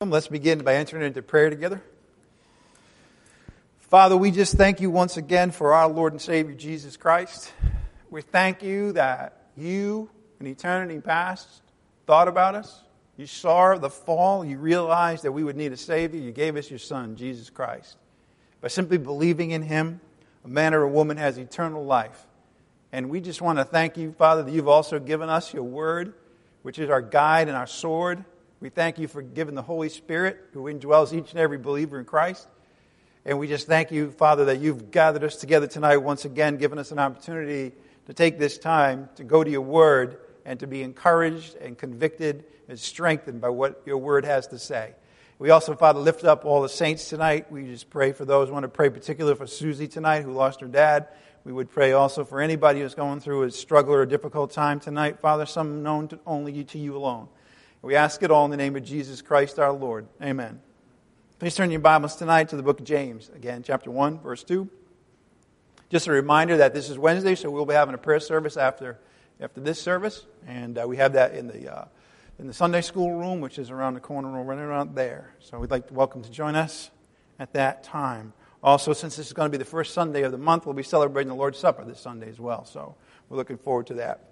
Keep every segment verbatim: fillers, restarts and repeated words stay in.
Come, let's begin by entering into prayer together. Father, we just thank you once again for our Lord and Savior, Jesus Christ. We thank you that you, in eternity past, thought about us. You saw the fall. You realized that we would need a Savior. You gave us your Son, Jesus Christ. By simply believing in Him, a man or a woman has eternal life. And we just want to thank you, Father, that you've also given us your Word, which is our guide and our sword. We thank you for giving the Holy Spirit, who indwells each and every believer in Christ. And we just thank you, Father, that you've gathered us together tonight once again, given us an opportunity to take this time to go to your Word and to be encouraged and convicted and strengthened by what your Word has to say. We also, Father, lift up all the saints tonight. We just pray for those. We want to pray particularly for Susie tonight, who lost her dad. We would pray also for anybody who's going through a struggle or a difficult time tonight. Father, some known to only to you alone. We ask it all in the name of Jesus Christ our Lord. Amen. Please turn your Bibles tonight to the book of James. Again, chapter one, verse two. Just a reminder that this is Wednesday, so we'll be having a prayer service after after this service. And uh, we have that in the uh, in the Sunday school room, which is around the corner, right around there. So we'd like to welcome to join us at that time. Also, since this is going to be the first Sunday of the month, we'll be celebrating the Lord's Supper this Sunday as well. So we're looking forward to that.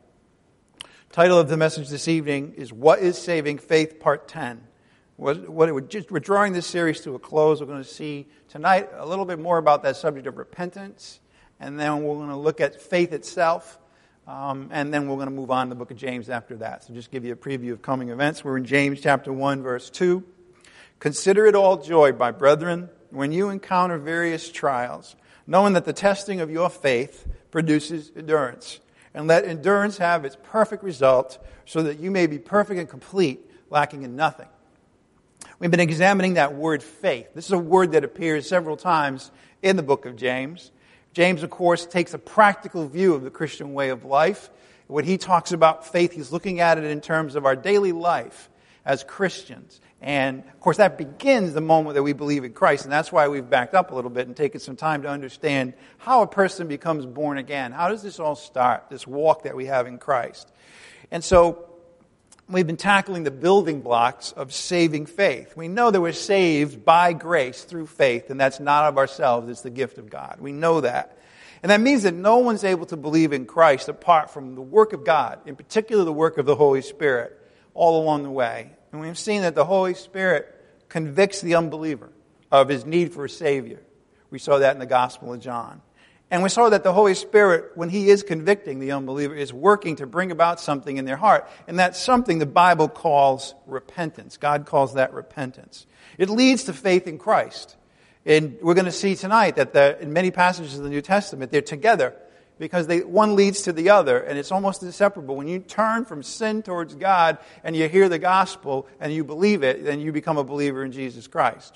Title of the message this evening is What is Saving Faith, Part ten. What, what it would just, we're drawing this series to a close. We're going to see tonight a little bit more about that subject of repentance. And then we're going to look at faith itself. Um, and then we're going to move on to the book of James after that. So just give you a preview of coming events. We're in James chapter one, verse two. Consider it all joy, my brethren, when you encounter various trials, knowing that the testing of your faith produces endurance. And let endurance have its perfect result, so that you may be perfect and complete, lacking in nothing. We've been examining that word faith. This is a word that appears several times in the book of James. James, of course, takes a practical view of the Christian way of life. When he talks about faith, he's looking at it in terms of our daily life as Christians. And, of course, that begins the moment that we believe in Christ. And that's why we've backed up a little bit and taken some time to understand how a person becomes born again. How does this all start, this walk that we have in Christ? And so we've been tackling the building blocks of saving faith. We know that we're saved by grace through faith, and that's not of ourselves. It's the gift of God. We know that. And that means that no one's able to believe in Christ apart from the work of God, in particular the work of the Holy Spirit, all along the way. And we've seen that the Holy Spirit convicts the unbeliever of his need for a Savior. We saw that in the Gospel of John. And we saw that the Holy Spirit, when He is convicting the unbeliever, is working to bring about something in their heart. And that's something the Bible calls repentance. God calls that repentance. It leads to faith in Christ. And we're going to see tonight that the, in many passages of the New Testament, they're together. Because they, one leads to the other, and it's almost inseparable. When you turn from sin towards God and you hear the gospel and you believe it, then you become a believer in Jesus Christ.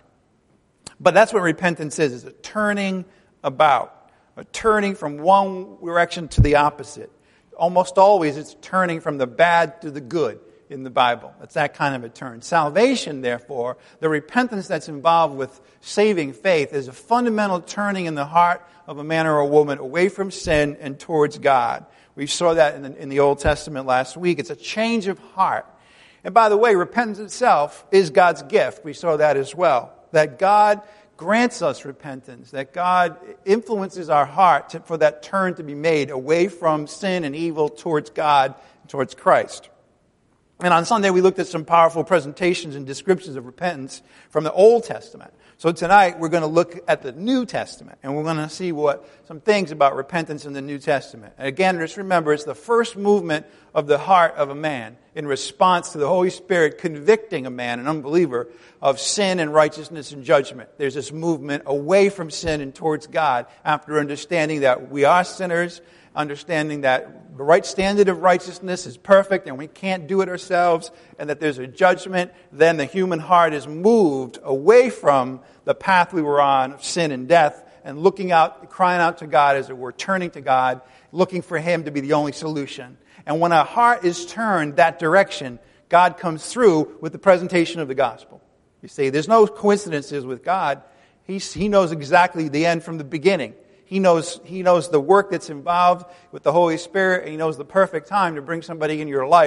But that's what repentance is, is a turning about, a turning from one direction to the opposite. Almost always it's turning from the bad to the good in the Bible. It's that kind of a turn. Salvation, therefore, the repentance that's involved with saving faith is a fundamental turning in the heart of a man or a woman away from sin and towards God. We saw that in the, in the Old Testament last week. It's a change of heart. And by the way, repentance itself is God's gift. We saw that as well. That God grants us repentance. That God influences our heart to, for that turn to be made away from sin and evil towards God and towards Christ. And on Sunday, we looked at some powerful presentations and descriptions of repentance from the Old Testament. So tonight, we're going to look at the New Testament, and we're going to see what some things about repentance in the New Testament. And again, just remember, it's the first movement of the heart of a man in response to the Holy Spirit convicting a man, an unbeliever, of sin and righteousness and judgment. There's this movement away from sin and towards God after understanding that we are sinners, understanding that the right standard of righteousness is perfect and we can't do it ourselves, and that there's a judgment. Then the human heart is moved away from the path we were on of sin and death and looking out, crying out to God, as it were, turning to God, looking for Him to be the only solution. And when our heart is turned that direction, God comes through with the presentation of the gospel. You see, there's no coincidences with God. He's, he knows exactly the end from the beginning. He knows, he knows the work that's involved with the Holy Spirit, and He knows the perfect time to bring somebody in your life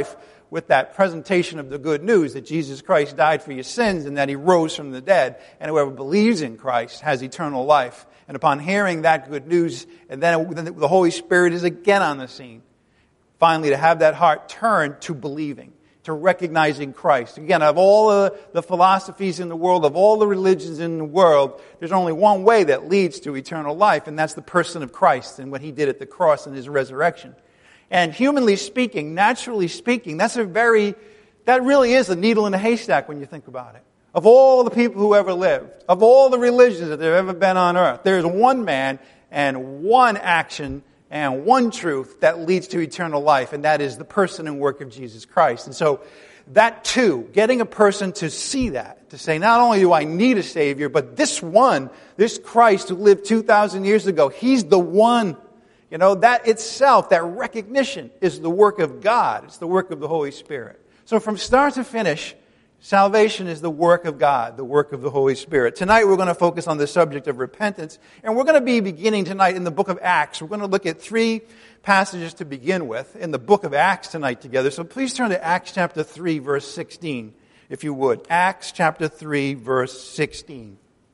with that presentation of the good news that Jesus Christ died for your sins and that he rose from the dead, and whoever believes in Christ has eternal life. And upon hearing that good news, and then the Holy Spirit is again on the scene, finally to have that heart turn to believing, to recognizing Christ. Again, of all the, the philosophies in the world, of all the religions in the world, there's only one way that leads to eternal life, and that's the person of Christ and what he did at the cross and his resurrection. And humanly speaking, naturally speaking, that's a very, that really is a needle in a haystack when you think about it. Of all the people who ever lived, of all the religions that there have ever been on earth, there's one man and one action and one truth that leads to eternal life, and that is the person and work of Jesus Christ. And so that too, getting a person to see that, to say, not only do I need a Savior, but this one, this Christ who lived two thousand years ago, he's the one. You know, that itself, that recognition is the work of God. It's the work of the Holy Spirit. So from start to finish, salvation is the work of God, the work of the Holy Spirit. Tonight we're going to focus on the subject of repentance, and we're going to be beginning tonight in the book of Acts. We're going to look at three passages to begin with in the book of Acts tonight together. So please turn to Acts chapter three, verse sixteen, if you would. Acts chapter three, verse sixteen.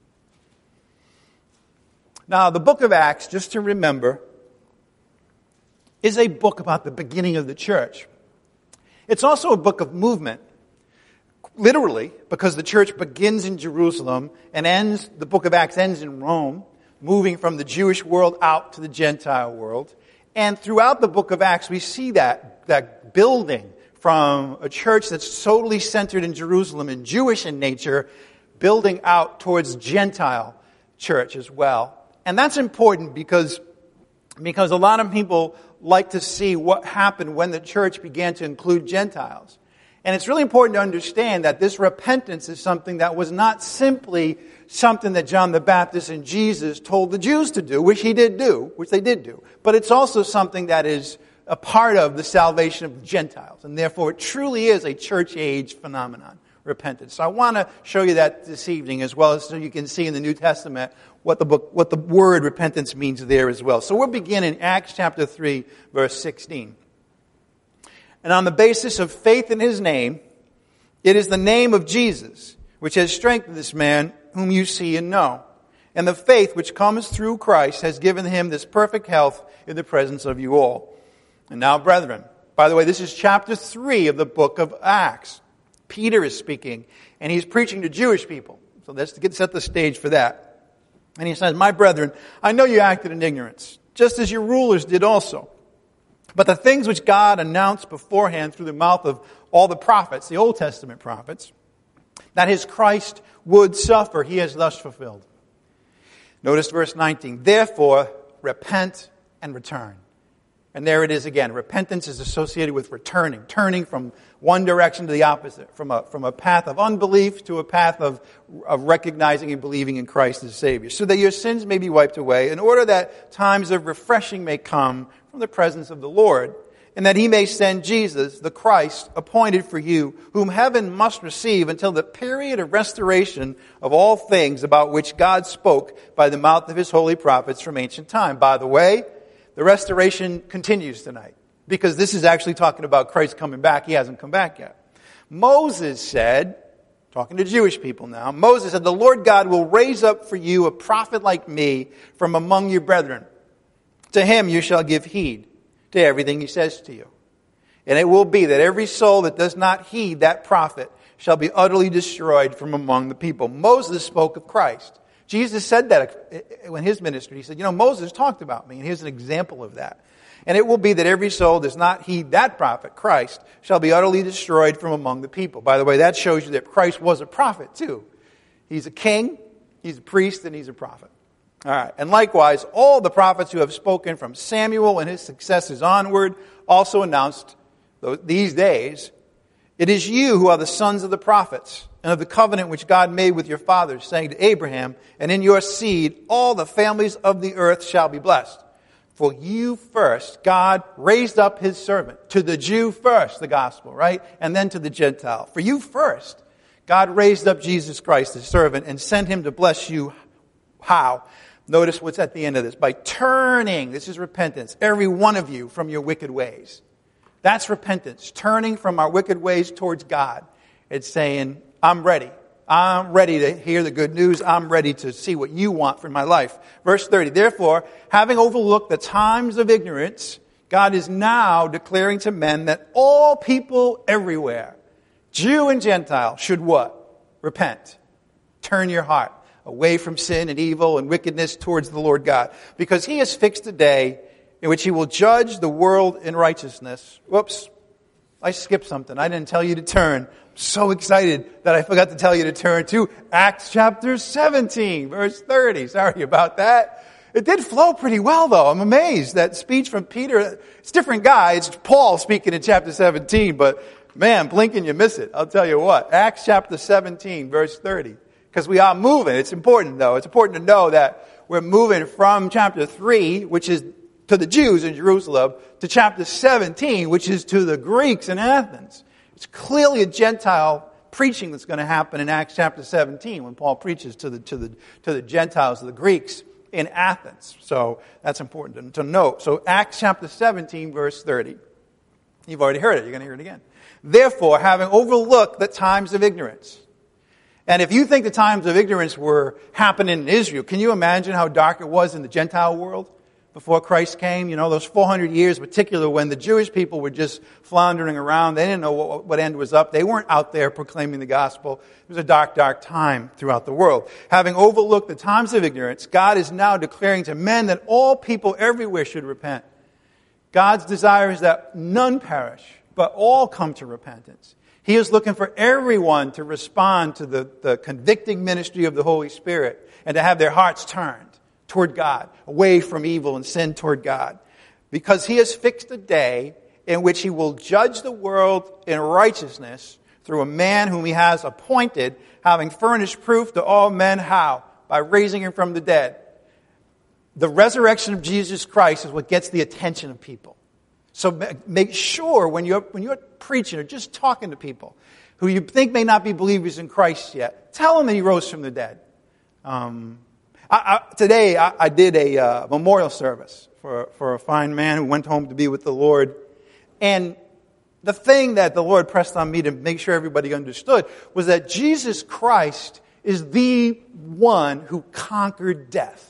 Now, the book of Acts, just to remember, is a book about the beginning of the church. It's also a book of movement. Literally, because the church begins in Jerusalem and ends, the book of Acts ends in Rome, moving from the Jewish world out to the Gentile world. And throughout the book of Acts, we see that, that building from a church that's totally centered in Jerusalem and Jewish in nature, building out towards Gentile church as well. And that's important because, because a lot of people like to see what happened when the church began to include Gentiles. And it's really important to understand that this repentance is something that was not simply something that John the Baptist and Jesus told the Jews to do, which he did do, which they did do. But it's also something that is a part of the salvation of the Gentiles. And therefore, it truly is a church age phenomenon, repentance. So I want to show you that this evening, as well as so you can see in the New Testament what the book, what the word repentance means there as well. So we'll begin in Acts chapter three, verse sixteen. And on the basis of faith in his name, it is the name of Jesus which has strengthened this man whom you see and know. And the faith which comes through Christ has given him this perfect health in the presence of you all. And now, brethren, by the way, this is chapter three of the book of Acts. Peter is speaking, and he's preaching to Jewish people. So let's get set the stage for that. And he says, my brethren, I know you acted in ignorance, just as your rulers did also. But the things which God announced beforehand through the mouth of all the prophets, the Old Testament prophets, that his Christ would suffer, he has thus fulfilled. Notice verse nineteen. Therefore, repent and return. And there it is again. Repentance is associated with returning, turning from one direction to the opposite, from a, from a path of unbelief to a path of, of recognizing and believing in Christ as Savior, so that your sins may be wiped away, in order that times of refreshing may come from the presence of the Lord, and that he may send Jesus, the Christ, appointed for you, whom heaven must receive until the period of restoration of all things about which God spoke by the mouth of his holy prophets from ancient time. By the way, the restoration continues tonight, because this is actually talking about Christ coming back. He hasn't come back yet. Moses said, talking to Jewish people now, Moses said, the Lord God will raise up for you a prophet like me from among your brethren. To him you shall give heed to everything he says to you. And it will be that every soul that does not heed that prophet shall be utterly destroyed from among the people. Moses spoke of Christ. Jesus said that in his ministry. He said, you know, Moses talked about me, and here's an example of that. And it will be that every soul does not heed that prophet, Christ, shall be utterly destroyed from among the people. By the way, that shows you that Christ was a prophet too. He's a king, he's a priest, and he's a prophet. All right. And likewise, all the prophets who have spoken from Samuel and his successors onward also announced these days, it is you who are the sons of the prophets and of the covenant which God made with your fathers, saying to Abraham, and in your seed all the families of the earth shall be blessed. For you first, God raised up his servant. To the Jew first, the gospel, right? And then to the Gentile. For you first, God raised up Jesus Christ, his servant, and sent him to bless you. How? Notice what's at the end of this. By turning, this is repentance, every one of you from your wicked ways. That's repentance, turning from our wicked ways towards God. It's saying, I'm ready. I'm ready to hear the good news. I'm ready to see what you want for my life. Verse thirty, therefore, having overlooked the times of ignorance, God is now declaring to men that all people everywhere, Jew and Gentile, should what? Repent. Turn your heart away from sin and evil and wickedness towards the Lord God. Because he has fixed a day in which he will judge the world in righteousness. Whoops, I skipped something. I didn't tell you to turn. I'm so excited that I forgot to tell you to turn to Acts chapter seventeen, verse thirty. Sorry about that. It did flow pretty well, though. I'm amazed. That speech from Peter, it's a different guy. It's Paul speaking in chapter seventeen, but man, blink and you miss it. I'll tell you what. Acts chapter seventeen, verse thirty. Because we are moving. It's important, though. It's important to know that we're moving from chapter three, which is to the Jews in Jerusalem, to chapter seventeen, which is to the Greeks in Athens. It's clearly a Gentile preaching that's going to happen in Acts chapter seventeen when Paul preaches to the to the to the Gentiles, the Greeks in Athens. So that's important to, to note. So Acts chapter seventeen, verse thirty. You've already heard it. You're going to hear it again. Therefore, having overlooked the times of ignorance. And if you think the times of ignorance were happening in Israel, can you imagine how dark it was in the Gentile world before Christ came? You know, those four hundred years, particularly when the Jewish people were just floundering around. They didn't know what, what end was up. They weren't out there proclaiming the gospel. It was a dark, dark time throughout the world. Having overlooked the times of ignorance, God is now declaring to men that all people everywhere should repent. God's desire is that none perish, but all come to repentance. He is looking for everyone to respond to the, the convicting ministry of the Holy Spirit and to have their hearts turned toward God, away from evil and sin toward God. Because he has fixed a day in which he will judge the world in righteousness through a man whom he has appointed, having furnished proof to all men how? By raising him from the dead. The resurrection of Jesus Christ is what gets the attention of people. So make sure when you're, when you're preaching or just talking to people who you think may not be believers in Christ yet, tell them that he rose from the dead. Um, I, I, today I, I did a uh, memorial service for, for a fine man who went home to be with the Lord. And the thing that the Lord pressed on me to make sure everybody understood was that Jesus Christ is the one who conquered death.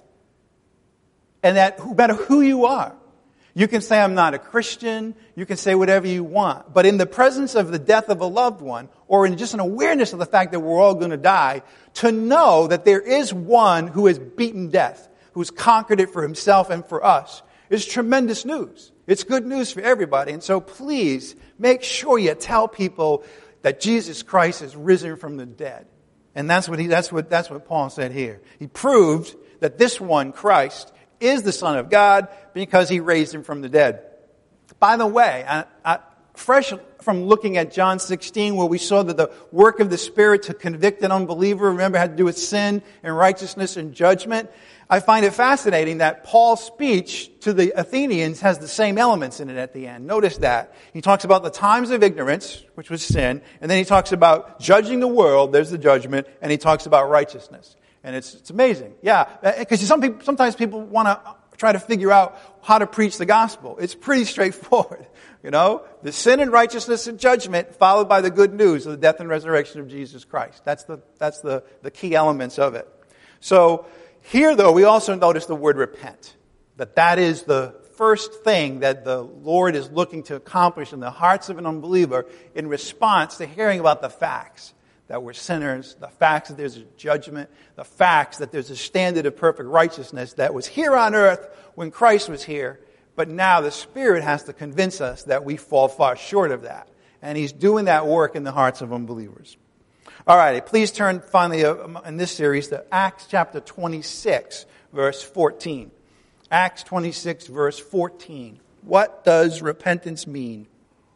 And that no matter who you are, you can say, I'm not a Christian. You can say whatever you want. But in the presence of the death of a loved one, or in just an awareness of the fact that we're all going to die, to know that there is one who has beaten death, who's conquered it for himself and for us, is tremendous news. It's good news for everybody. And so please make sure you tell people that Jesus Christ is risen from the dead. And that's what he, that's what, that's what Paul said here. He proved that this one, Christ, is the Son of God because he raised him from the dead. By the way, I, I, fresh from looking at John sixteen, where we saw that the work of the Spirit to convict an unbeliever, remember, had to do with sin and righteousness and judgment, I find it fascinating that Paul's speech to the Athenians has the same elements in it at the end. Notice that. He talks about the times of ignorance, which was sin, and then he talks about judging the world, there's the judgment, and he talks about righteousness. And it's it's amazing. Yeah, because some people, sometimes people want to try to figure out how to preach the gospel. It's pretty straightforward. You know, the sin and righteousness and judgment followed by the good news of the death and resurrection of Jesus Christ. That's the that's the, the key elements of it. So here, though, we also notice the word repent. That that is the first thing that the Lord is looking to accomplish in the hearts of an unbeliever in response to hearing about the facts. That we're sinners, the facts that there's a judgment, the facts that there's a standard of perfect righteousness that was here on earth when Christ was here, but now the Spirit has to convince us that we fall far short of that. And He's doing that work in the hearts of unbelievers. All right, please turn finally in this series to Acts chapter twenty-six, verse fourteen. Acts twenty-six, verse fourteen. What does repentance mean?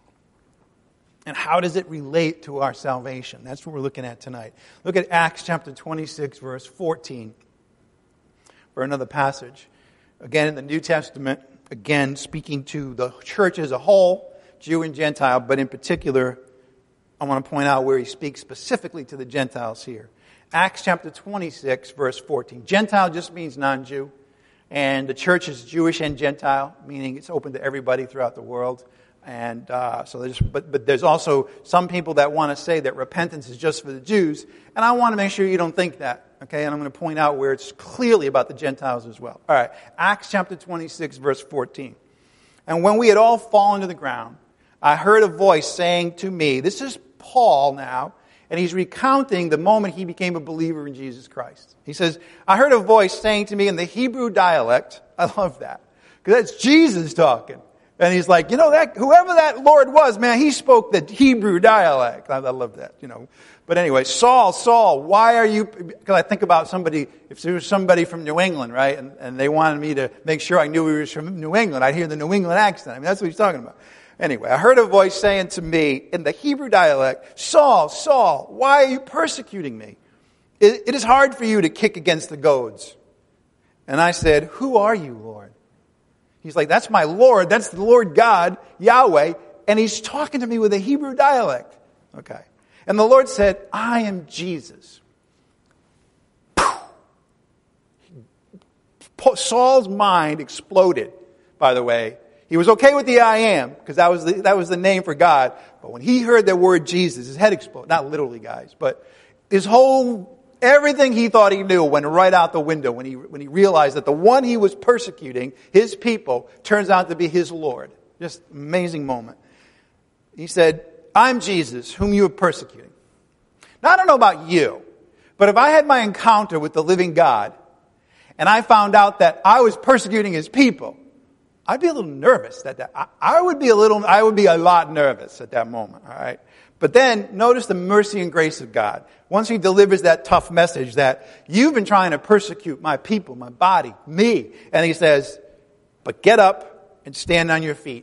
And how does it relate to our salvation? That's what we're looking at tonight. Look at Acts chapter twenty-six, verse fourteen. For another passage. Again, in the New Testament, again, speaking to the church as a whole, Jew and Gentile, but in particular, I want to point out where he speaks specifically to the Gentiles here. Acts chapter twenty-six, verse fourteen. Gentile just means non-Jew. And the church is Jewish and Gentile, meaning it's open to everybody throughout the world. And uh, so there's, but, but there's also some people that want to say that repentance is just for the Jews. And I want to make sure you don't think that. Okay, and I'm going to point out where it's clearly about the Gentiles as well. All right, Acts chapter twenty-six, verse fourteen. And when we had all fallen to the ground, I heard a voice saying to me, this is Paul now, and he's recounting the moment he became a believer in Jesus Christ. He says, I heard a voice saying to me in the Hebrew dialect, I love that, because that's Jesus talking. And he's like, you know, that whoever that Lord was, man, he spoke the Hebrew dialect. I, I love that, you know. But anyway, Saul, Saul, why are you, because I think about somebody, if there was somebody from New England, right, and, and they wanted me to make sure I knew he was from New England, I'd hear the New England accent. I mean, that's what he's talking about. Anyway, I heard a voice saying to me in the Hebrew dialect, Saul, Saul, why are you persecuting me? It, it is hard for you to kick against the goads. And I said, who are you, Lord? He's like, that's my Lord. That's the Lord God, Yahweh. And he's talking to me with a Hebrew dialect. Okay. And the Lord said, I am Jesus. Saul's mind exploded, by the way. He was okay with the I am, because that was the, that was the name for God. But when he heard the word Jesus, his head exploded. Not literally, guys. But his whole, everything he thought he knew went right out the window when he, when he realized that the one he was persecuting, his people, turns out to be his Lord. Just amazing moment. He said, I'm Jesus, whom you are persecuting. Now, I don't know about you, but if I had my encounter with the living God, and I found out that I was persecuting his people, I'd be a little nervous at that. I, I would be a little, I would be a lot nervous at that moment, all right? But then, notice the mercy and grace of God. Once he delivers that tough message that you've been trying to persecute my people, my body, me. And he says, but get up and stand on your feet.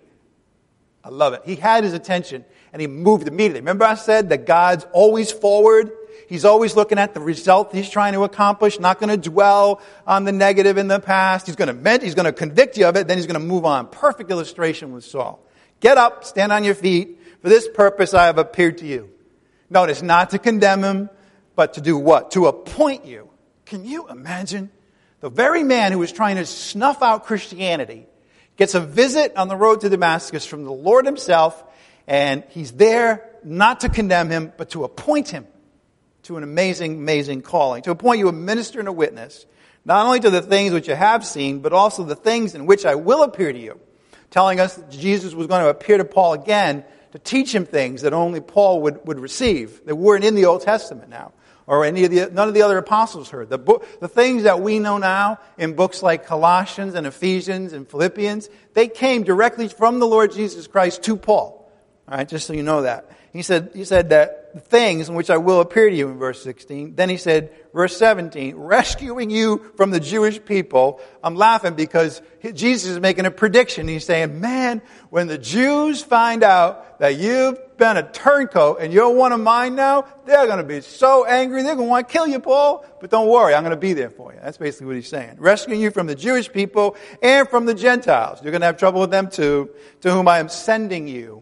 I love it. He had his attention and he moved immediately. Remember I said that God's always forward? He's always looking at the result he's trying to accomplish, not going to dwell on the negative in the past. He's going to he's going to convict you of it, then he's going to move on. Perfect illustration with Saul. Get up, stand on your feet. For this purpose I have appeared to you. Notice, not to condemn him, but to do what? To appoint you. Can you imagine? The very man who was trying to snuff out Christianity gets a visit on the road to Damascus from the Lord himself, and he's there not to condemn him, but to appoint him to an amazing, amazing calling. To appoint you a minister and a witness, not only to the things which you have seen, but also the things in which I will appear to you. Telling us that Jesus was going to appear to Paul again to teach him things that only Paul would, would receive, that weren't in the Old Testament now, or any of the none of the other apostles heard. The book, the things that we know now in books like Colossians and Ephesians and Philippians, they came directly from the Lord Jesus Christ to Paul. All right, just so you know that. He said, he said that the things in which I will appear to you in verse sixteen. Then he said, verse seventeen, rescuing you from the Jewish people. I'm laughing because Jesus is making a prediction. He's saying, man, when the Jews find out that you've been a turncoat and you're one of mine now, they're going to be so angry. They're going to want to kill you, Paul. But don't worry, I'm going to be there for you. That's basically what he's saying. Rescuing you from the Jewish people and from the Gentiles. You're going to have trouble with them too, to whom I am sending you.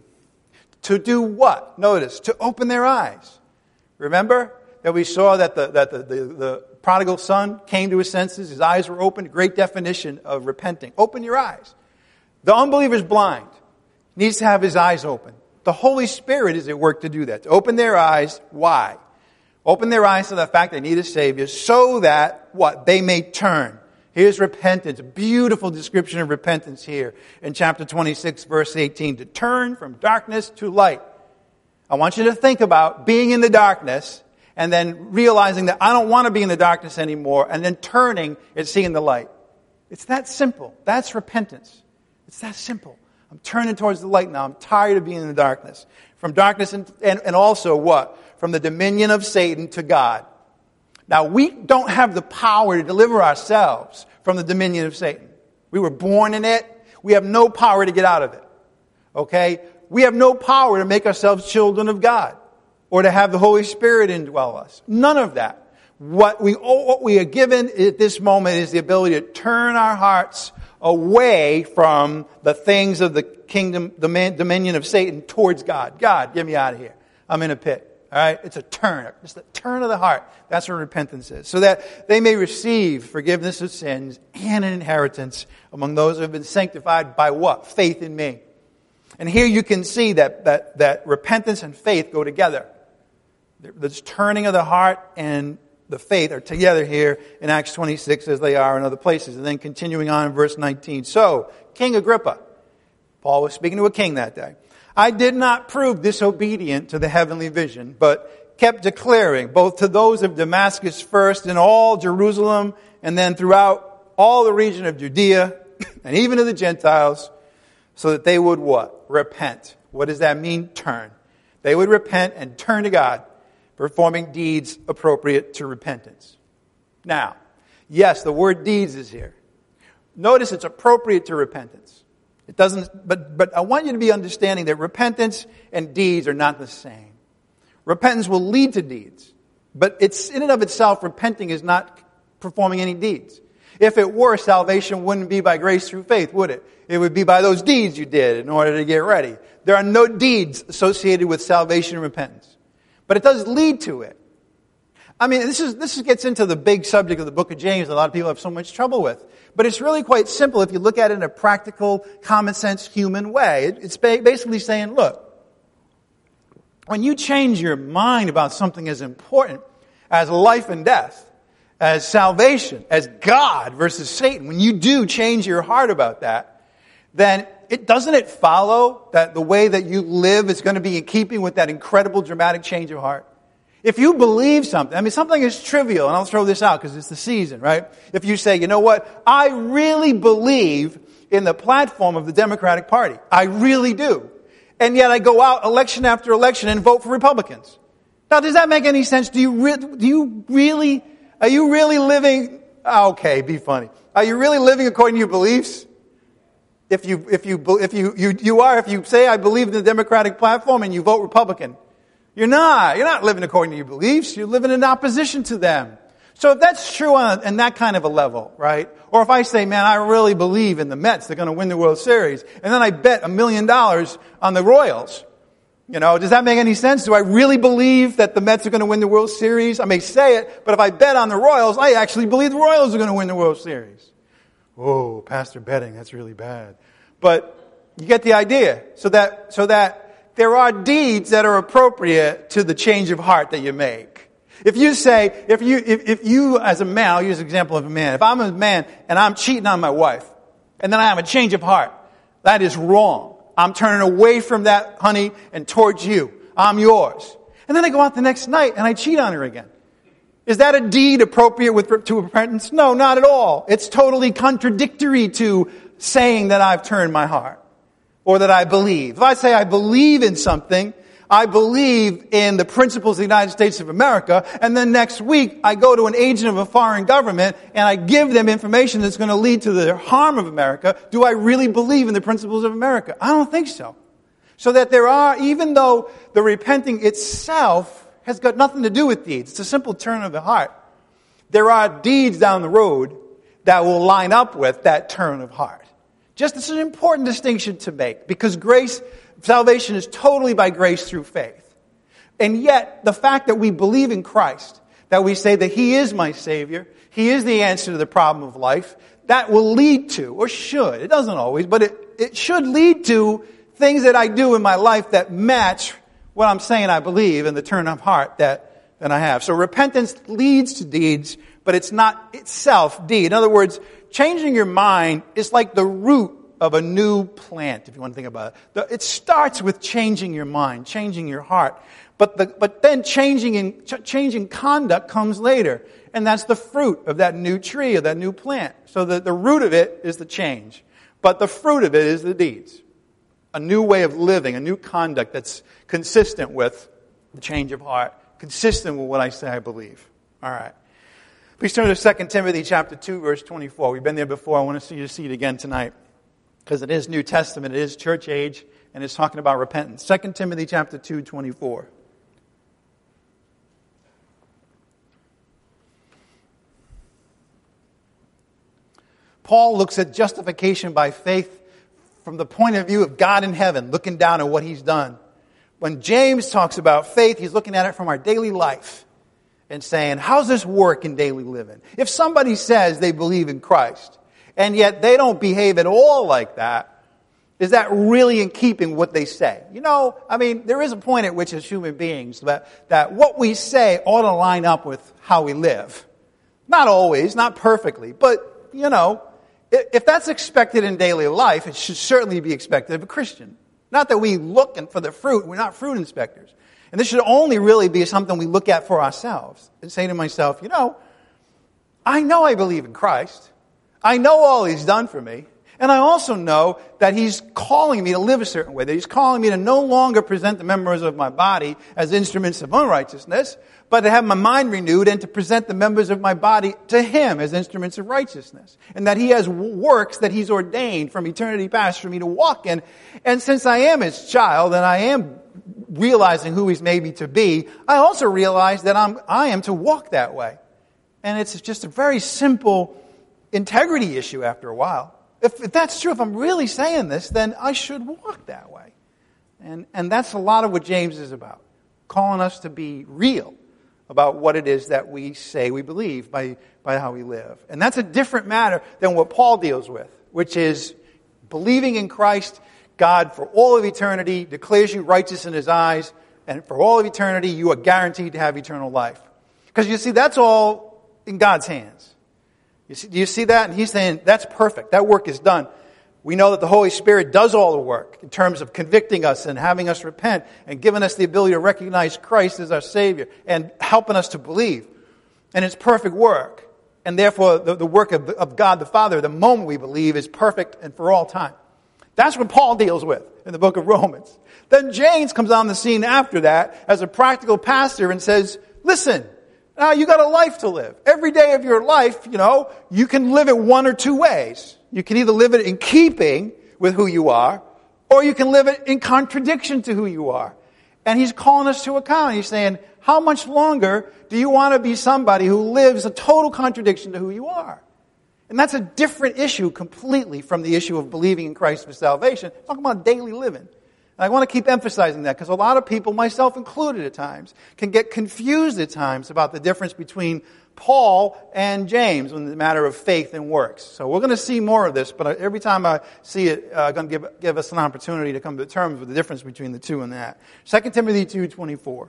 To do what? Notice, to open their eyes. Remember that we saw that the that the, the, the prodigal son came to his senses, his eyes were opened. Great definition of repenting. Open your eyes. The unbeliever's blind. Needs to have his eyes open. The Holy Spirit is at work to do that. To open their eyes. Why? Open their eyes to the fact they need a Savior so that, what? They may turn. Here's repentance. A beautiful description of repentance here in chapter twenty-six, verse eighteen. To turn from darkness to light. I want you to think about being in the darkness and then realizing that I don't want to be in the darkness anymore, and then turning and seeing the light. It's that simple. That's repentance. It's that simple. I'm turning towards the light now. I'm tired of being in the darkness. From darkness and, and, and also what? From the dominion of Satan to God. Now, we don't have the power to deliver ourselves from the dominion of Satan. We were born in it. We have no power to get out of it. Okay? We have no power to make ourselves children of God or to have the Holy Spirit indwell us. None of that. What we, what we are given at this moment is the ability to turn our hearts away from the things of the kingdom, the dominion of Satan towards God. God, get me out of here. I'm in a pit. All right, it's a turn, just a turn of the heart. That's what repentance is. So that they may receive forgiveness of sins and an inheritance among those who have been sanctified by what? Faith in me. And here you can see that, that, that repentance and faith go together. This turning of the heart and the faith are together here in Acts twenty-six as they are in other places. And then continuing on in verse nineteen. So, King Agrippa, Paul was speaking to a king that day. I did not prove disobedient to the heavenly vision, but kept declaring both to those of Damascus first in all Jerusalem and then throughout all the region of Judea and even to the Gentiles, so that they would what? Repent. What does that mean? Turn. They would repent and turn to God, performing deeds appropriate to repentance. Now, yes, the word deeds is here. Notice it's appropriate to repentance. It doesn't, but, but I want you to be understanding that repentance and deeds are not the same. Repentance will lead to deeds, but it's in and of itself, repenting is not performing any deeds. If it were, salvation wouldn't be by grace through faith, would it? It would be by those deeds you did in order to get ready. There are no deeds associated with salvation and repentance. But it does lead to it. I mean, this is this gets into the big subject of the book of James that a lot of people have so much trouble with. But it's really quite simple if you look at it in a practical, common sense, human way. It's basically saying, look, when you change your mind about something as important as life and death, as salvation, as God versus Satan, when you do change your heart about that, then it doesn't it follow that the way that you live is going to be in keeping with that incredible dramatic change of heart? If you believe something, I mean, something is trivial, and I'll throw this out because it's the season, right? If you say, you know what, I really believe in the platform of the Democratic Party. I really do. And yet I go out election after election and vote for Republicans. Now, does that make any sense? Do you, re- do you really, are you really living, okay, be funny. Are you really living according to your beliefs? If you, if you, if you, you, you are, if you say I believe in the Democratic platform and you vote Republican, you're not. You're not living according to your beliefs. You're living in opposition to them. So if that's true on a, in that kind of a level, right? Or if I say, man, I really believe in the Mets, they're going to win the World Series, and then I bet a million dollars on the Royals, you know, does that make any sense? Do I really believe that the Mets are going to win the World Series? I may say it, but if I bet on the Royals, I actually believe the Royals are going to win the World Series. Oh, pastor betting, that's really bad. But you get the idea. So that, so that there are deeds that are appropriate to the change of heart that you make. If you say, if you, if, if you as a man, I'll use an example of a man. If I'm a man and I'm cheating on my wife, and then I have a change of heart, that is wrong. I'm turning away from that, honey, and towards you. I'm yours. And then I go out the next night and I cheat on her again. Is that a deed appropriate with, to repentance? No, not at all. It's totally contradictory to saying that I've turned my heart. Or that I believe. If I say I believe in something, I believe in the principles of the United States of America, and then next week I go to an agent of a foreign government and I give them information that's going to lead to the harm of America, do I really believe in the principles of America? I don't think so. So that there are, even though the repenting itself has got nothing to do with deeds, it's a simple turn of the heart, there are deeds down the road that will line up with that turn of heart. Just, it's an important distinction to make, because grace, salvation is totally by grace through faith. And yet, the fact that we believe in Christ, that we say that He is my Savior, He is the answer to the problem of life, that will lead to, or should, it doesn't always, but it, it should lead to things that I do in my life that match what I'm saying I believe and the turn of heart that, that I have. So repentance leads to deeds, but it's not itself deed. In other words, changing your mind is like the root of a new plant, if you want to think about it. It starts with changing your mind, changing your heart. But the, but then changing in, ch- changing conduct comes later. And that's the fruit of that new tree, of that new plant. So the, the root of it is the change. But the fruit of it is the deeds. A new way of living, a new conduct that's consistent with the change of heart, consistent with what I say I believe. All right. Please turn to Second Timothy chapter two, verse twenty-four. We've been there before. I want to see you see it again tonight. Because it is New Testament, it is church age, and it's talking about repentance. Second Timothy chapter two, twenty-four. Paul looks at justification by faith from the point of view of God in heaven, looking down at what He's done. When James talks about faith, he's looking at it from our daily life and saying, how's this work in daily living? If somebody says they believe in Christ, and yet they don't behave at all like that, Is that really in keeping with what they say? You know, I mean, there is a point at which as human beings that, that what we say ought to line up with how we live. Not always, not perfectly, but, you know, if that's expected in daily life, it should certainly be expected of a Christian. Not that we look for the fruit, we're not fruit inspectors. And this should only really be something we look at for ourselves and say to myself, you know, I know I believe in Christ. I know all He's done for me. And I also know that He's calling me to live a certain way, that He's calling me to no longer present the members of my body as instruments of unrighteousness, but to have my mind renewed and to present the members of my body to Him as instruments of righteousness. And that He has works that He's ordained from eternity past for me to walk in. And since I am His child and I am realizing who He's made me to be, I also realize that I'm, I am to walk that way. And it's just a very simple integrity issue after a while. If, if that's true, if I'm really saying this, then I should walk that way. And, and that's a lot of what James is about. Calling us to be real about what it is that we say we believe by, by how we live. And that's a different matter than what Paul deals with, which is believing in Christ. God, for all of eternity, declares you righteous in His eyes, and for all of eternity, you are guaranteed to have eternal life. Because you see, that's all in God's hands. You see, do you see that? And He's saying, that's perfect. That work is done. We know that the Holy Spirit does all the work in terms of convicting us and having us repent and giving us the ability to recognize Christ as our Savior and helping us to believe. And it's perfect work. And therefore, the, the work of, of God the Father, the moment we believe, is perfect and for all time. That's what Paul deals with in the book of Romans. Then James comes on the scene after that as a practical pastor and says, listen, now you got a life to live. Every day of your life, you know, you can live it one or two ways. You can either live it in keeping with who you are, or you can live it in contradiction to who you are. And he's calling us to account. He's saying, how much longer do you want to be somebody who lives a total contradiction to who you are? And that's a different issue completely from the issue of believing in Christ for salvation. I'm talking about daily living. And I want to keep emphasizing that because a lot of people, myself included at times, can get confused at times about the difference between Paul and James in the matter of faith and works. So we're going to see more of this, but every time I see it, I'm uh, going to give, give us an opportunity to come to terms with the difference between the two and that. Second Timothy two twenty-four.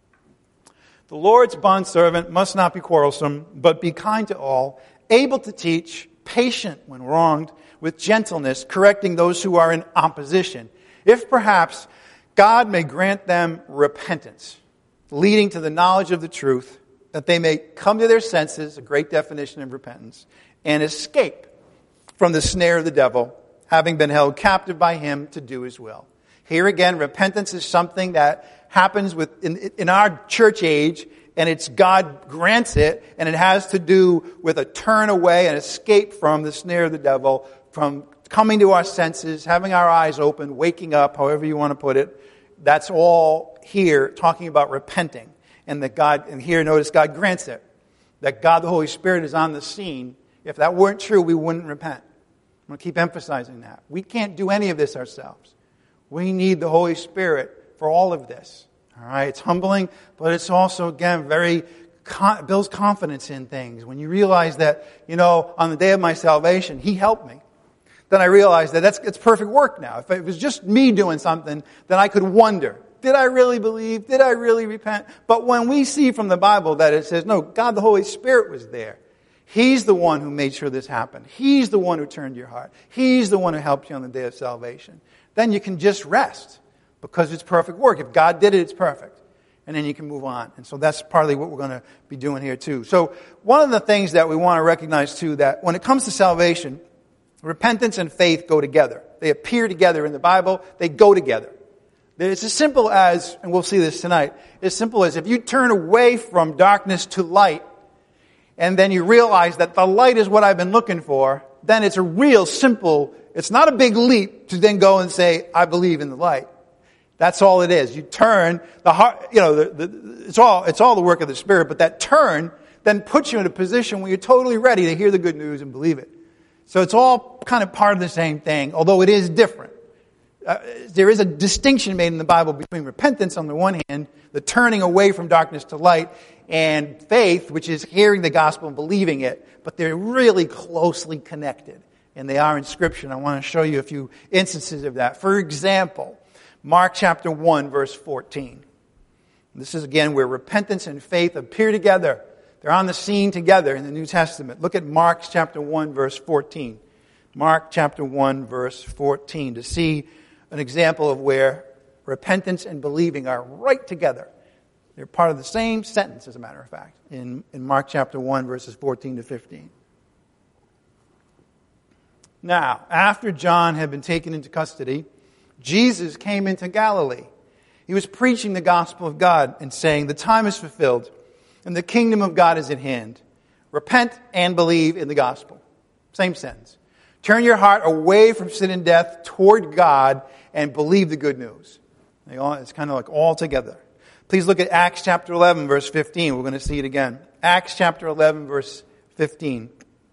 The Lord's bondservant must not be quarrelsome, but be kind to all, able to teach, patient when wronged, with gentleness, correcting those who are in opposition, if perhaps God may grant them repentance, leading to the knowledge of the truth, that they may come to their senses, a great definition of repentance, and escape from the snare of the devil, having been held captive by him to do his will. Here again, repentance is something that happens with in, in our church age, and it's God grants it, and it has to do with a turn away and escape from the snare of the devil, from coming to our senses, having our eyes open, waking up, however you want to put it. That's all here talking about repenting. And that God, and here notice God grants it. That God the Holy Spirit is on the scene. If that weren't true, we wouldn't repent. I'm going to keep emphasizing that. We can't do any of this ourselves. We need the Holy Spirit for all of this. All right, it's humbling, but it's also, again, very con- builds confidence in things. When you realize that, you know, on the day of my salvation, He helped me. Then I realized that that's it's perfect work now. If it was just me doing something, then I could wonder, did I really believe? Did I really repent? But when we see from the Bible that it says, no, God the Holy Spirit was there. He's the one who made sure this happened. He's the one who turned your heart. He's the one who helped you on the day of salvation. Then you can just rest because it's perfect work. If God did it, it's perfect. And then you can move on. And so that's partly what we're going to be doing here too. So one of the things that we want to recognize too, that when it comes to salvation, repentance and faith go together. They appear together in the Bible. They go together. It's as simple as, and we'll see this tonight, as simple as if you turn away from darkness to light, and then you realize that the light is what I've been looking for, then it's a real simple, it's not a big leap to then go and say, I believe in the light. That's all it is. You turn, the heart, you know, the, the, it's all, it's all the work of the Spirit, but that turn then puts you in a position where you're totally ready to hear the good news and believe it. So it's all kind of part of the same thing, although it is different. Uh, there is a distinction made in the Bible between repentance on the one hand, the turning away from darkness to light, and faith, which is hearing the gospel and believing it, but they're really closely connected. and they are in Scripture. And I want to show you a few instances of that. For example, Mark chapter one, verse fourteen. This is again where repentance and faith appear together. They're on the scene together in the New Testament. Look at Mark chapter one, verse fourteen. Mark chapter one, verse fourteen, to see an example of where repentance and believing are right together. They're part of the same sentence, as a matter of fact, in, in Mark chapter one, verses fourteen to fifteen. Now, after John had been taken into custody, Jesus came into Galilee. He was preaching the gospel of God and saying, "The time is fulfilled, and the kingdom of God is at hand. Repent and believe in the gospel." Same sentence. Turn your heart away from sin and death toward God and believe the good news. It's kind of like all together. Please look at Acts chapter eleven, verse fifteen. We're going to see it again. Acts chapter eleven, verse fifteen.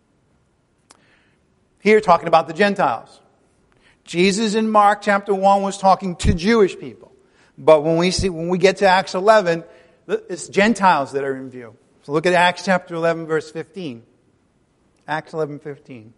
Here, talking about the Gentiles. Jesus in Mark chapter one was talking to Jewish people. But when we see, when we get to Acts eleven, it's Gentiles that are in view. So look at Acts chapter eleven, verse fifteen. Acts eleven, fifteen.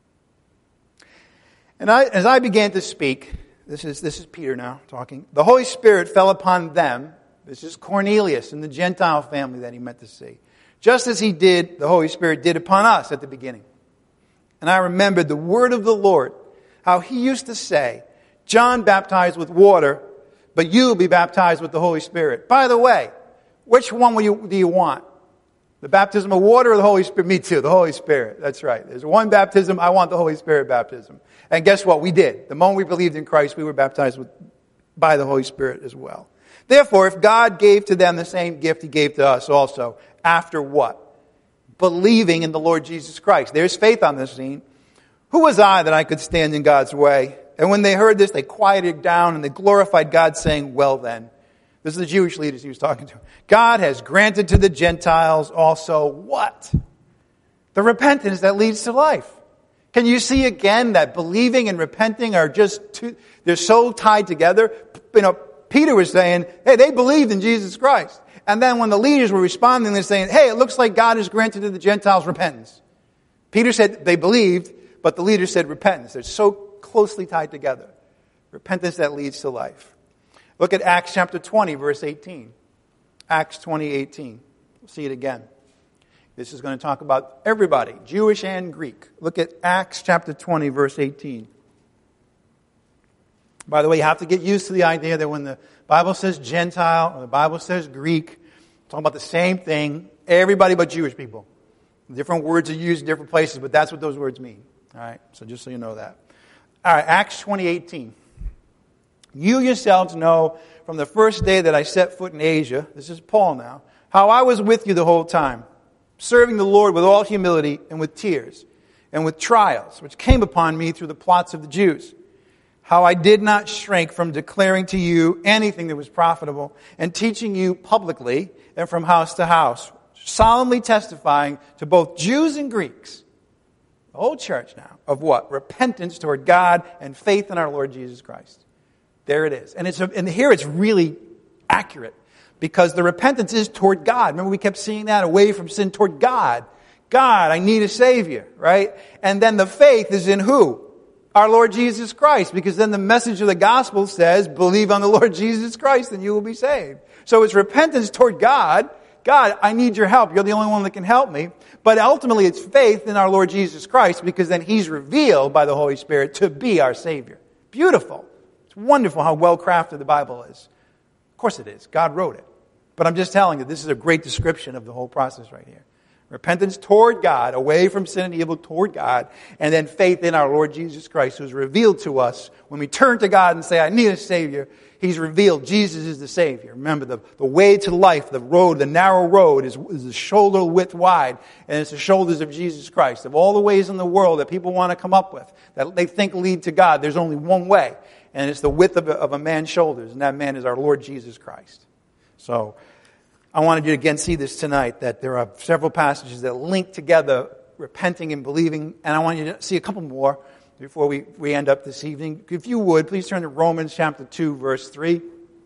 And I, as I began to speak, this is, this is Peter now talking, the Holy Spirit fell upon them. This is Cornelius and the Gentile family that he meant to see. Just as he did, the Holy Spirit did upon us at the beginning. And I remembered the word of the Lord, how he used to say, "John baptized with water, but you will be baptized with the Holy Spirit." By the way, which one will you, do you want? The baptism of water or the Holy Spirit? Me too, the Holy Spirit. That's right. There's one baptism. I want the Holy Spirit baptism. And guess what? We did. The moment we believed in Christ, we were baptized with, by the Holy Spirit as well. Therefore, if God gave to them the same gift he gave to us also, after what? Believing in the Lord Jesus Christ. There's faith on this scene. Who was I that I could stand in God's way? And when they heard this, they quieted down and they glorified God, saying, "Well then." This is the Jewish leaders he was talking to. "God has granted to the Gentiles also what? The repentance that leads to life." Can you see again that believing and repenting are just two, they're so tied together? You know, Peter was saying, hey, they believed in Jesus Christ. And then when the leaders were responding, they're saying, hey, it looks like God has granted to the Gentiles repentance. Peter said they believed, but the leaders said repentance. They're so closely tied together. Repentance that leads to life. Look at Acts chapter twenty, verse eighteen. Acts twenty, eighteen. We'll see it again. This is going to talk about everybody, Jewish and Greek. Look at Acts chapter twenty, verse eighteen. By the way, you have to get used to the idea that when the Bible says Gentile or the Bible says Greek, it's talking about the same thing, everybody but Jewish people. Different words are used in different places, but that's what those words mean. All right, so just so you know that. All right, Acts twenty, eighteen. You yourselves know from the first day that I set foot in Asia, this is Paul now, how I was with you the whole time, serving the Lord with all humility and with tears and with trials, which came upon me through the plots of the Jews. How I did not shrink from declaring to you anything that was profitable and teaching you publicly and from house to house, solemnly testifying to both Jews and Greeks, the whole church now, of what? Repentance toward God and faith in our Lord Jesus Christ. There it is. And it's a, and here it's really accurate because the repentance is toward God. Remember we kept seeing that, away from sin toward God. God, I need a Savior, right? And then the faith is in who? Our Lord Jesus Christ, because then the message of the gospel says, believe on the Lord Jesus Christ and you will be saved. So it's repentance toward God. God, I need your help. You're the only one that can help me. But ultimately it's faith in our Lord Jesus Christ because then He's revealed by the Holy Spirit to be our Savior. Beautiful. It's wonderful how well crafted the Bible is. Of course it is. God wrote it. But I'm just telling you, this is a great description of the whole process right here. Repentance toward God, away from sin and evil toward God, and then faith in our Lord Jesus Christ, who is revealed to us. When we turn to God and say, I need a Savior, He's revealed Jesus is the Savior. Remember, the, the way to life, the road, the narrow road is, is the shoulder width wide, and it's the shoulders of Jesus Christ. Of all the ways in the world that people want to come up with, that they think lead to God, there's only one way, and it's the width of a, of a man's shoulders, and that man is our Lord Jesus Christ. So, I wanted you to again see this tonight, that there are several passages that link together repenting and believing, and I want you to see a couple more before we, we end up this evening. If you would, please turn to Romans chapter two, verse three.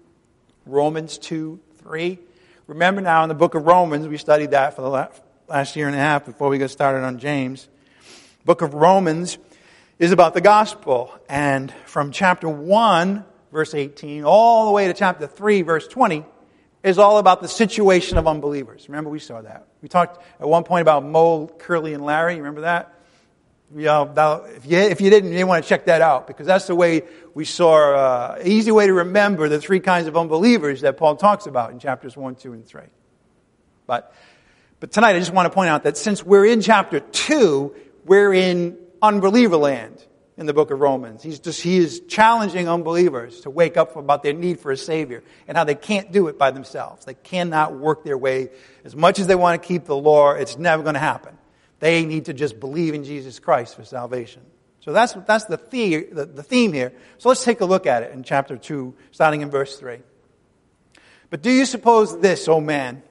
Romans two, three. Remember now in the book of Romans, we studied that for the last, last year and a half before we got started on James. Book of Romans, is about the gospel. And from chapter one, verse eighteen, all the way to chapter three, verse twenty, is all about the situation of unbelievers. Remember, we saw that. We talked at one point about Mo, Curly, and Larry. Remember that? You know, if you, if you didn't, you didn't want to check that out, because that's the way we saw, uh, an easy way to remember the three kinds of unbelievers that Paul talks about in chapters one, two, and three. But, but tonight I just want to point out that since we're in chapter two, we're in unbeliever land in the book of Romans. He's just, he is challenging unbelievers to wake up about their need for a Savior and how they can't do it by themselves. They cannot work their way. As much as they want to keep the law, it's never going to happen. They need to just believe in Jesus Christ for salvation. So that's, that's the, theme, the, the theme here. So let's take a look at it in chapter two, starting in verse three. But do you suppose this, O man?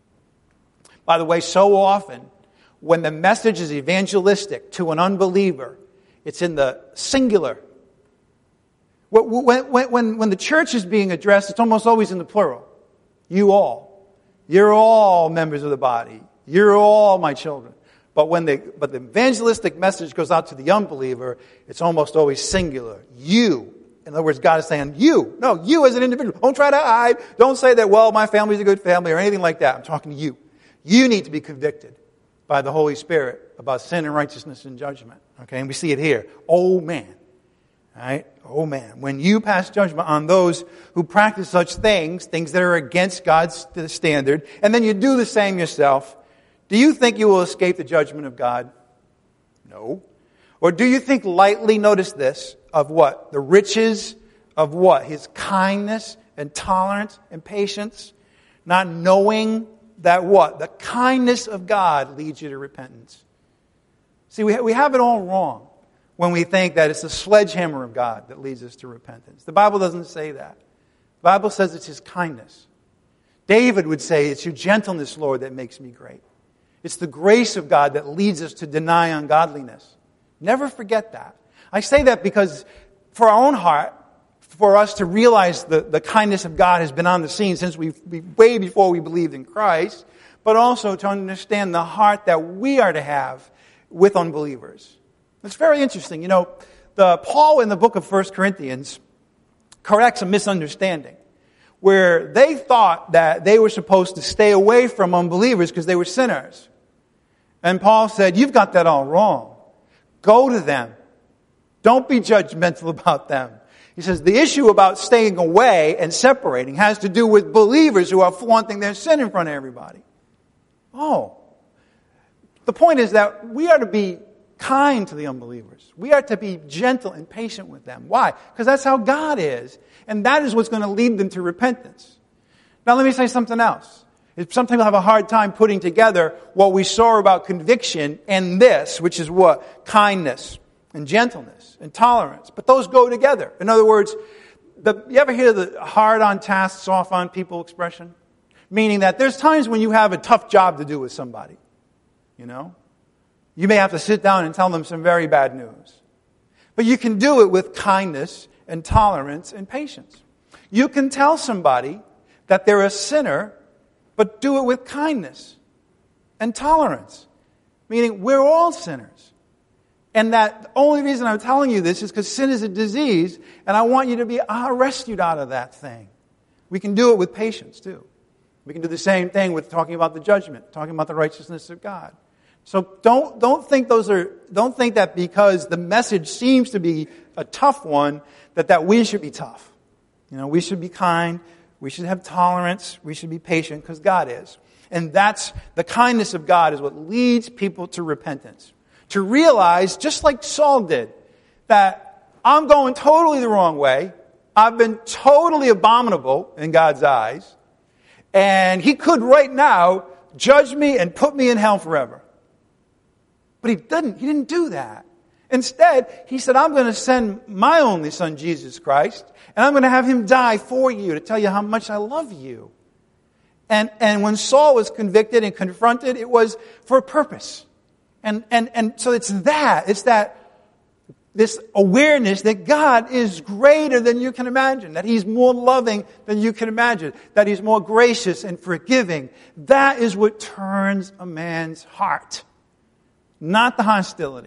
By the way, so often, when the message is evangelistic to an unbeliever, it's in the singular. When, when, when, when the church is being addressed, it's almost always in the plural. You all. You're all members of the body. You're all my children. But when the, but the evangelistic message goes out to the unbeliever, it's almost always singular. You. In other words, God is saying, you. No, you as an individual. Don't try to hide. Don't say that, well, my family's a good family or anything like that. I'm talking to you. You need to be convicted by the Holy Spirit about sin and righteousness and judgment. Okay, and we see it here. Oh man. All right? Oh man. When you pass judgment on those who practice such things, things that are against God's standard, and then you do the same yourself, do you think you will escape the judgment of God? No. Or do you think lightly, notice this, of what? The riches of what? His kindness and tolerance and patience, not knowing that what? The kindness of God leads you to repentance. See, we we have it all wrong when we think that it's the sledgehammer of God that leads us to repentance. The Bible doesn't say that. The Bible says it's His kindness. David would say, it's your gentleness, Lord, that makes me great. It's the grace of God that leads us to deny ungodliness. Never forget that. I say that because for our own heart, for us to realize the, the kindness of God has been on the scene since we, we way before we believed in Christ, but also to understand the heart that we are to have with unbelievers. It's very interesting. You know, the Paul in the book of First Corinthians corrects a misunderstanding where they thought that they were supposed to stay away from unbelievers because they were sinners. And Paul said, you've got that all wrong. Go to them. Don't be judgmental about them. He says the issue about staying away and separating has to do with believers who are flaunting their sin in front of everybody. Oh. The point is that we are to be kind to the unbelievers. We are to be gentle and patient with them. Why? Because that's how God is. And that is what's going to lead them to repentance. Now let me say something else. Some people have a hard time putting together what we saw about conviction and this, which is what? Kindness and gentleness and tolerance. But those go together. In other words, the, you ever hear the hard on task, soft on people expression? Meaning that there's times when you have a tough job to do with somebody. You know? You may have to sit down and tell them some very bad news. But you can do it with kindness and tolerance and patience. You can tell somebody that they're a sinner, but do it with kindness and tolerance. Meaning we're all sinners. And that the only reason I'm telling you this is because sin is a disease, and I want you to be uh, rescued out of that thing. We can do it with patience too. We can do the same thing with talking about the judgment, talking about the righteousness of God. So don't don't think those are don't think that because the message seems to be a tough one, that that we should be tough. You know, we should be kind, we should have tolerance, we should be patient because God is. And that's the kindness of God is what leads people to repentance. To realize, just like Saul did, that I'm going totally the wrong way. I've been totally abominable in God's eyes. And He could right now judge me and put me in hell forever. But He didn't. He didn't do that. Instead, He said, I'm going to send my only Son, Jesus Christ, and I'm going to have Him die for you to tell you how much I love you. And, and when Saul was convicted and confronted, it was for a purpose. And, and, and so it's that, it's that, this awareness that God is greater than you can imagine, that He's more loving than you can imagine, that He's more gracious and forgiving. That is what turns a man's heart. Not the hostility,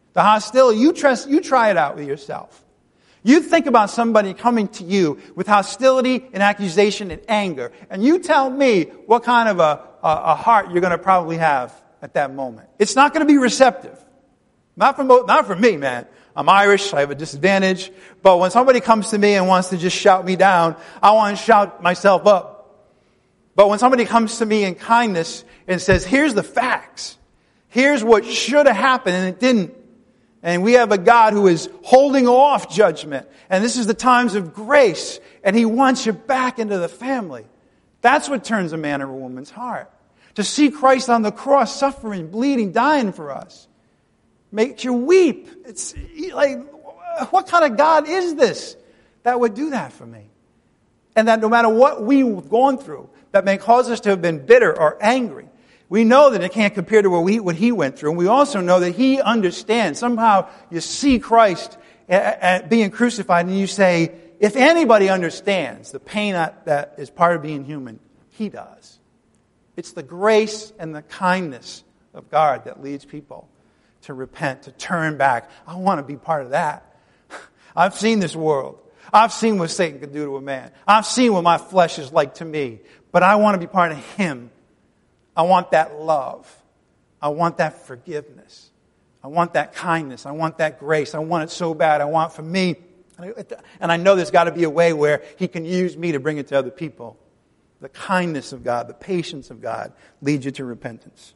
The hostility, you, trust, you try it out with yourself. You think about somebody coming to you with hostility and accusation and anger, and you tell me what kind of a, a, a heart you're going to probably have at that moment. It's not going to be receptive. Not for, not for me, man. I'm Irish, I have a disadvantage, but when somebody comes to me and wants to just shout me down, I want to shout myself up. But when somebody comes to me in kindness and says, here's the facts, here's what should have happened and it didn't, and we have a God who is holding off judgment, and this is the times of grace, and He wants you back into the family. That's what turns a man or a woman's heart. To see Christ on the cross, suffering, bleeding, dying for us, makes you weep. It's like, what kind of God is this that would do that for me? And that no matter what we've gone through, that may cause us to have been bitter or angry, we know that it can't compare to what, we, what He went through. And we also know that He understands. Somehow you see Christ being crucified and you say, if anybody understands the pain that, that is part of being human, He does. It's the grace and the kindness of God that leads people to repent, to turn back. I want to be part of that. I've seen this world. I've seen what Satan can do to a man. I've seen what my flesh is like to me. But I want to be part of Him. I want that love. I want that forgiveness. I want that kindness. I want that grace. I want it so bad. I want it for me. And I know there's got to be a way where He can use me to bring it to other people. The kindness of God, the patience of God leads you to repentance.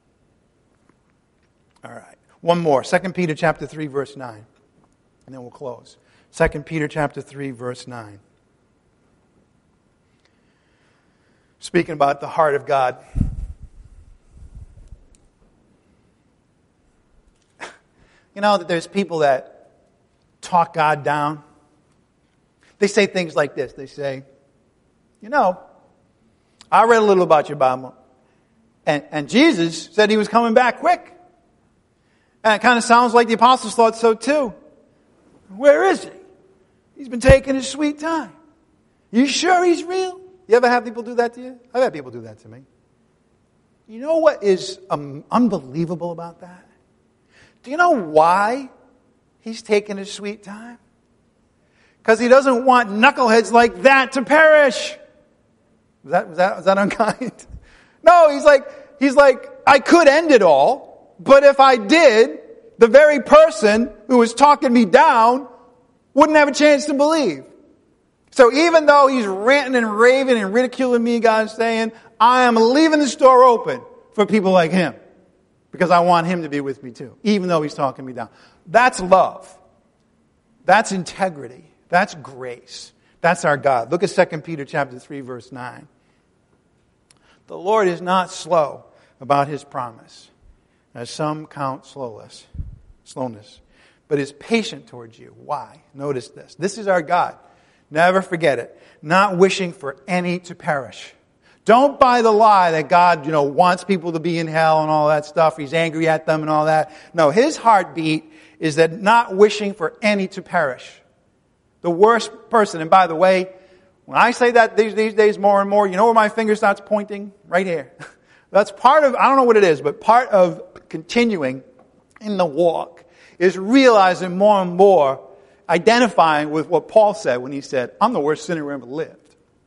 All right. One more. Second Peter chapter three, verse nine. And then we'll close. Second Peter chapter three, verse nine. Speaking about the heart of God. You know that there's people that talk God down. They say things like this. They say, you know, I read a little about your Bible. And, and Jesus said He was coming back quick. And it kind of sounds like the apostles thought so too. Where is He? He's been taking His sweet time. You sure He's real? You ever have people do that to you? I've had people do that to me. You know what is um, unbelievable about that? Do you know why He's taking His sweet time? Because He doesn't want knuckleheads like that to perish. Was that, was that, was that unkind? No, He's like, He's like, I could end it all. But if I did, the very person who was talking me down wouldn't have a chance to believe. So even though He's ranting and raving and ridiculing me, God's saying, I am leaving the door open for people like him. Because I want him to be with me too. Even though He's talking me down. That's love. That's integrity. That's grace. That's our God. Look at Second Peter chapter three, verse nine. The Lord is not slow about His promise, as some count slowness, slowness, but is patient towards you. Why? Notice this. This is our God. Never forget it. Not wishing for any to perish. Don't buy the lie that God, you know, wants people to be in hell and all that stuff. He's angry at them and all that. No, His heartbeat is that not wishing for any to perish. The worst person, and by the way, when I say that these, these days more and more, you know where my finger starts pointing? Right here. That's part of, I don't know what it is, but part of continuing in the walk is realizing more and more, identifying with what Paul said when he said, I'm the worst sinner who ever lived.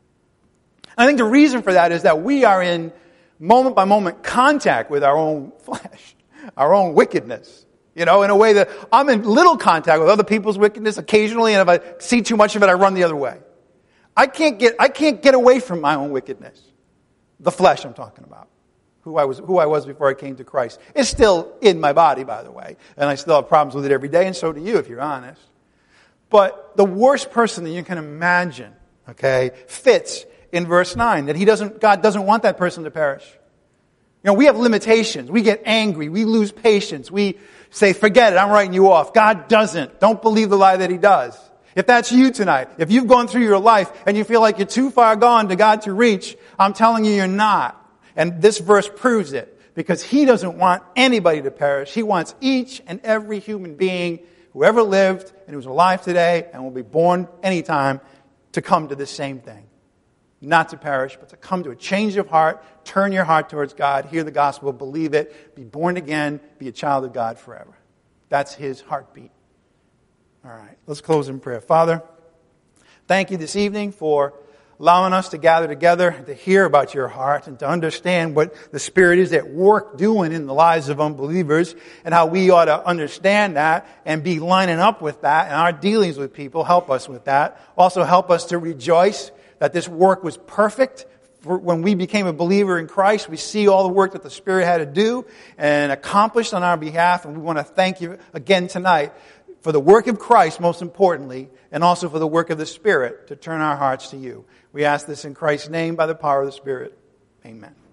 I think the reason for that is that we are in moment by moment contact with our own flesh, our own wickedness. You know, in a way that I'm in little contact with other people's wickedness occasionally, and if I see too much of it, I run the other way. I can't get, I can't get away from my own wickedness. The flesh I'm talking about. Who I was, who I was before I came to Christ. It's still in my body, by the way. And I still have problems with it every day, and so do you, if you're honest. But the worst person that you can imagine, okay, fits in verse nine, that he doesn't, God doesn't want that person to perish. You know, we have limitations. We get angry. We lose patience. We say, forget it, I'm writing you off. God doesn't. Don't believe the lie that He does. If that's you tonight, if you've gone through your life and you feel like you're too far gone to God to reach, I'm telling you, you're not. And this verse proves it. Because He doesn't want anybody to perish. He wants each and every human being who ever lived and who's alive today and will be born anytime to come to the same thing. Not to perish, but to come to a change of heart, turn your heart towards God, hear the gospel, believe it, be born again, be a child of God forever. That's His heartbeat. All right, let's close in prayer. Father, thank you this evening for allowing us to gather together to hear about your heart and to understand what the Spirit is at work doing in the lives of unbelievers and how we ought to understand that and be lining up with that, and our dealings with people help us with that. Also help us to rejoice that this work was perfect. When we became a believer in Christ, we see all the work that the Spirit had to do and accomplished on our behalf, and we want to thank you again tonight for the work of Christ, most importantly, and also for the work of the Spirit to turn our hearts to you. We ask this in Christ's name by the power of the Spirit. Amen.